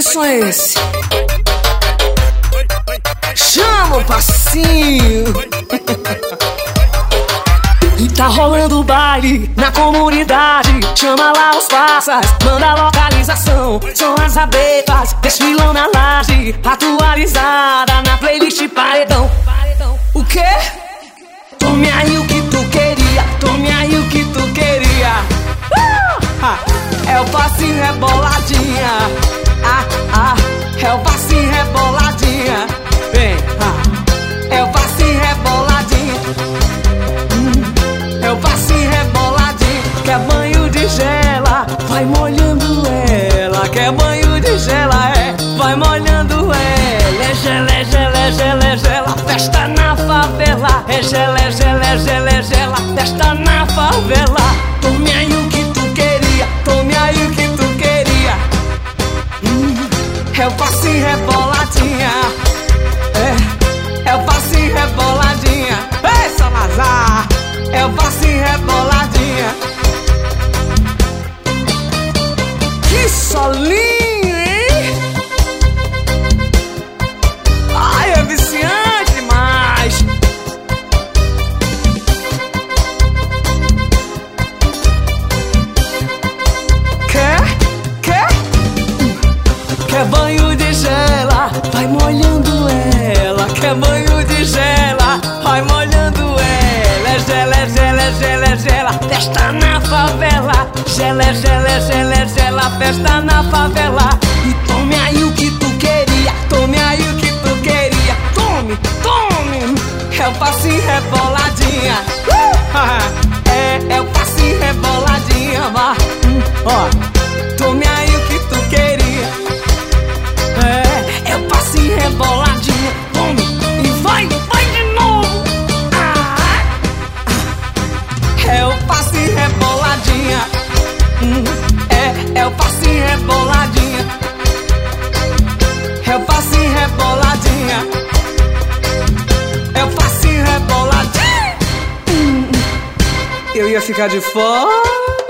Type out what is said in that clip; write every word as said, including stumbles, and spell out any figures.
que som é esse? Chama o passinho. E tá rolando baile na comunidade. Chama lá os passas, manda a localização. São as abelhas, desfilam na laje. Atualizada na playlist paredão. O quê? Tome aí o que tu queria, tome aí o que tu queria. uh! É o passinho reboladinha. Ah, ah, é o passinho reboladinha. Vem, ah, é o passinho reboladinha. hum, É o passinho reboladinho. Quer banho de gela, vai molhando ela. Quer banho de gela, é, vai molhando ela. É gela, é gela, é gela, é gela, festa na favela. É gela, é gela, é gela, é gela, festa na favela. Tome aí o que tu queria, tome aí o que tu queria. hum, É o passinho reboladinha. É, é o passinho reboladinha. Ei, Salazar, é o passinho reboladinha. Que solinho, hein? Ai, é viciante demais. Quer? Quer? Quer banho de gela, vai molhando ela. Quer banho de gela, vai molhando ela. É gela, é gela, é gela, é gela, festa na favela. Gela, é gela, é gela, é gela, festa na favela. E tome aí o que tu queria, tome aí o que tu queria. Tome, tome. É o passinho reboladinha. uh! É, é o passinho reboladinha. Vá. Hum, ó, tome aí o que tu queria. É, é o passinho reboladinha. Tome e vai, vai de novo. ah, É o passinho reboladinha. hum, É, é o passinho reboladinha. É o passinho reboladinha. É o passinho reboladinha. hum, Eu ia ficar de fora.